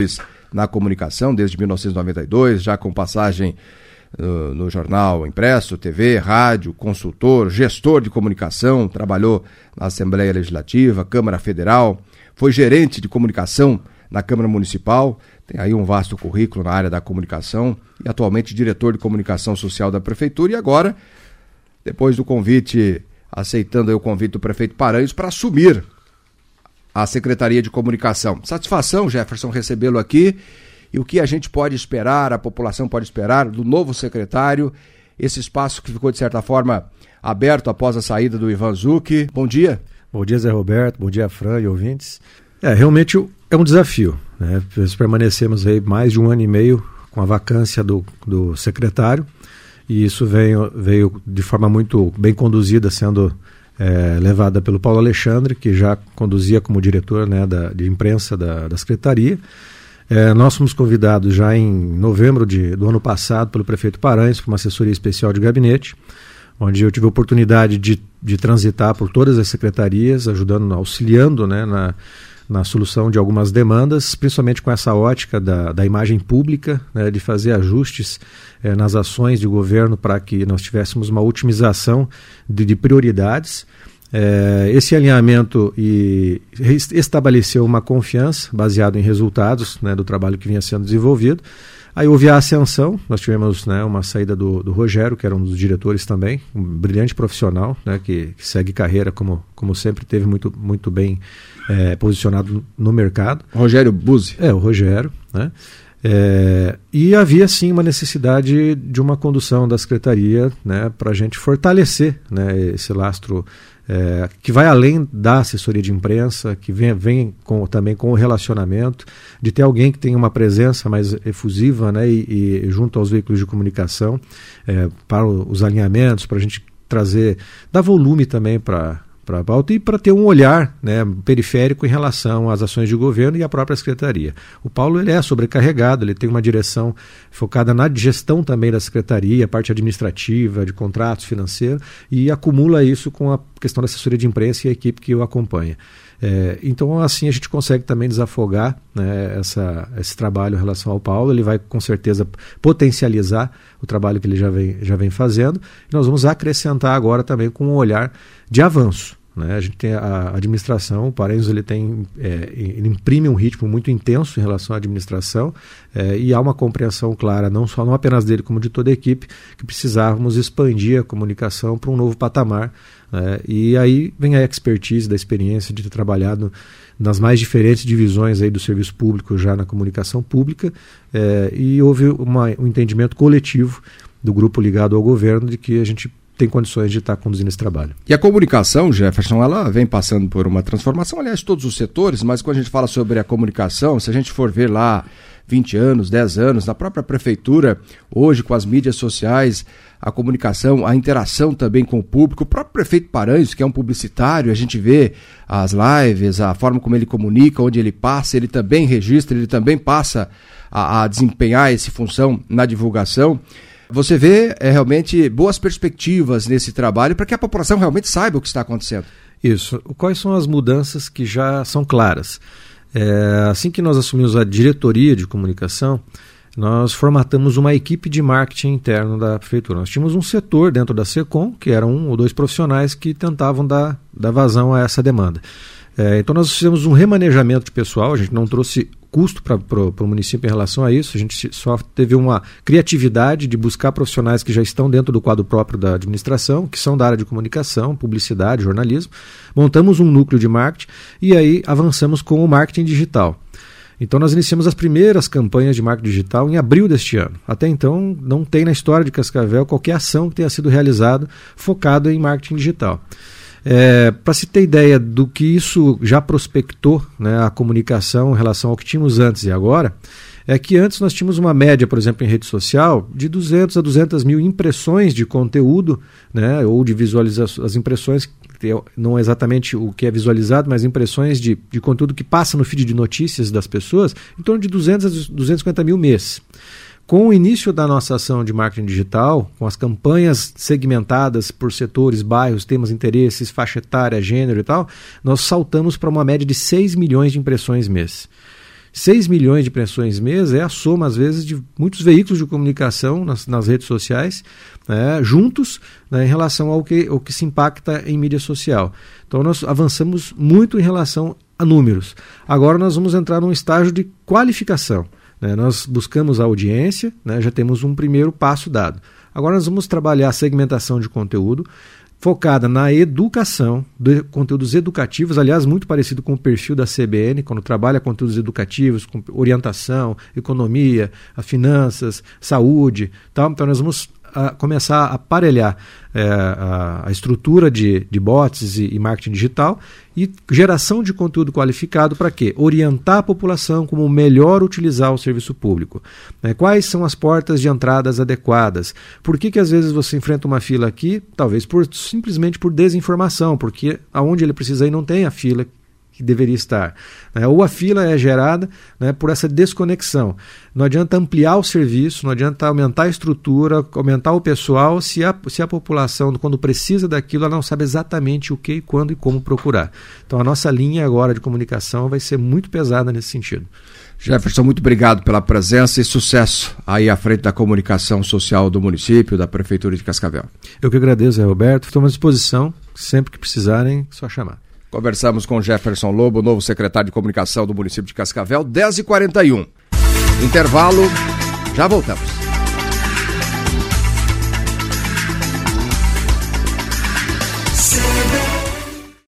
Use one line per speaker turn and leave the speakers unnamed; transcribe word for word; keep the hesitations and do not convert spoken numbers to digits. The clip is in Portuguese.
na comunicação desde mil novecentos e noventa e dois, já com passagem uh, no jornal impresso, T V, rádio, consultor, gestor de comunicação, trabalhou na Assembleia Legislativa, Câmara Federal, foi gerente de comunicação na Câmara Municipal, tem aí um vasto currículo na área da comunicação e atualmente diretor de comunicação social da Prefeitura e agora, depois do convite, aceitando aí o convite do prefeito Paranhos para assumir a Secretaria de Comunicação. Satisfação, Jefferson, recebê-lo aqui. E o que a gente pode esperar, a população pode esperar do novo secretário, esse espaço que ficou, de certa forma, aberto após a saída do Ivan Zucchi. Bom dia.
Bom dia, Zé Roberto. Bom dia, Fran e ouvintes. É, realmente é um desafio, né? Nós permanecemos aí mais de um ano e meio com a vacância do, do secretário e isso veio, veio de forma muito bem conduzida, sendo É, levada pelo Paulo Alexandre, que já conduzia como diretor, né, da, de imprensa da, da Secretaria. É, nós fomos convidados já em novembro de, do ano passado pelo prefeito Paranhos para uma assessoria especial de gabinete, onde eu tive a oportunidade de, de transitar por todas as secretarias, ajudando, auxiliando, né, na, na solução de algumas demandas, principalmente com essa ótica da, da imagem pública, né, de fazer ajustes eh, nas ações de governo para que nós tivéssemos uma otimização de, de prioridades. Eh, esse alinhamento e estabeleceu uma confiança baseada em resultados, né, do trabalho que vinha sendo desenvolvido. Aí houve a ascensão, nós tivemos, né, uma saída do, do Rogério, que era um dos diretores também, um brilhante profissional, né, que, que segue carreira, como, como sempre teve muito, muito bem é, posicionado no, no mercado.
Rogério Buzzi.
É, o Rogério, né? É, e havia sim uma necessidade de uma condução da Secretaria, né, para a gente fortalecer, né, esse lastro é, que vai além da assessoria de imprensa, que vem, vem com, também com o relacionamento, de ter alguém que tenha uma presença mais efusiva, né, e, e junto aos veículos de comunicação, é, para os alinhamentos, para a gente trazer, dar volume também para para a pauta e para ter um olhar, né, periférico em relação às ações de governo e à própria Secretaria. O Paulo ele é sobrecarregado, ele tem uma direção focada na gestão também da Secretaria, a parte administrativa, de contratos financeiros, e acumula isso com a questão da assessoria de imprensa e a equipe que o acompanha. É, então, assim, a gente consegue também desafogar, né, essa, esse trabalho em relação ao Paulo. Ele vai, com certeza, potencializar o trabalho que ele já vem, já vem fazendo. E nós vamos acrescentar agora também com um olhar de avanço, né? A gente tem a administração, o Paranhos ele tem, é, ele imprime um ritmo muito intenso em relação à administração, é, e há uma compreensão clara, não só não apenas dele, como de toda a equipe, que precisávamos expandir a comunicação para um novo patamar, né? E aí vem a expertise da experiência de ter trabalhado nas mais diferentes divisões aí do serviço público já na comunicação pública, é, e houve uma, um entendimento coletivo do grupo ligado ao governo de que a gente tem condições de estar conduzindo esse trabalho.
E a comunicação, Jefferson, ela vem passando por uma transformação, aliás, todos os setores, mas quando a gente fala sobre a comunicação, se a gente for ver lá vinte anos, dez anos, na própria prefeitura, hoje com as mídias sociais, a comunicação, a interação também com o público, o próprio prefeito Paranhos, que é um publicitário, a gente vê as lives, a forma como ele comunica, onde ele passa, ele também registra, ele também passa a, a desempenhar essa função na divulgação. Você vê é, realmente boas perspectivas nesse trabalho para que a população realmente saiba o que está acontecendo.
Isso. Quais são as mudanças que já são claras? É, assim que nós assumimos a diretoria de comunicação, nós formatamos uma equipe de marketing interno da prefeitura. Nós tínhamos um setor dentro da SECOM, que eram um ou dois profissionais que tentavam dar, dar vazão a essa demanda. É, então nós fizemos um remanejamento de pessoal, a gente não trouxe custo para o município em relação a isso, a gente só teve uma criatividade de buscar profissionais que já estão dentro do quadro próprio da administração, que são da área de comunicação, publicidade, jornalismo. Montamos um núcleo de marketing e aí avançamos com o marketing digital. Então nós iniciamos as primeiras campanhas de marketing digital em abril deste ano. Até então não tem na história de Cascavel qualquer ação que tenha sido realizada focada em marketing digital. É, para se ter ideia do que isso já prospectou, né, a comunicação em relação ao que tínhamos antes e agora, é que antes nós tínhamos uma média, por exemplo, em rede social, de duzentas a duzentas mil impressões de conteúdo, né, ou de visualizações, as impressões, não é exatamente o que é visualizado, mas impressões de, de conteúdo que passa no feed de notícias das pessoas, em torno de duzentas a duzentos e cinquenta mil mês. Com o início da nossa ação de marketing digital, com as campanhas segmentadas por setores, bairros, temas, interesses, faixa etária, gênero e tal, nós saltamos para uma média de seis milhões de impressões mês. seis milhões de impressões mês é a soma, às vezes, de muitos veículos de comunicação nas, nas redes sociais, né, juntos, né, em relação ao que, ao que se impacta em mídia social. Então nós avançamos muito em relação a números. Agora nós vamos entrar num estágio de qualificação. Né, nós buscamos a audiência, né, já temos um primeiro passo dado. Agora nós vamos trabalhar a segmentação de conteúdo, focada na educação, de conteúdos educativos, aliás, muito parecido com o perfil da C B N, quando trabalha conteúdos educativos, com orientação, economia, a finanças, saúde, tal. Então nós vamos a começar a aparelhar é, a, a estrutura de, de bots e, e marketing digital e geração de conteúdo qualificado para quê? Orientar a população como melhor utilizar o serviço público. Né? Quais são as portas de entradas adequadas? Por que que às vezes você enfrenta uma fila aqui? Talvez por, simplesmente por desinformação, porque aonde ele precisa ir não tem a fila que deveria estar. Né? Ou a fila é gerada, né, por essa desconexão. Não adianta ampliar o serviço, não adianta aumentar a estrutura, aumentar o pessoal, se a, se a população, quando precisa daquilo, ela não sabe exatamente o que, quando e como procurar. Então a nossa linha agora de comunicação vai ser muito pesada nesse sentido.
Jefferson, muito obrigado pela presença e sucesso aí à frente da comunicação social do município, da Prefeitura de Cascavel.
Eu que agradeço, Roberto. Estou à disposição, sempre que precisarem, só chamar.
Conversamos com Jefferson Lobo, novo secretário de comunicação do município de Cascavel, dez e quarenta e um. Intervalo, já voltamos.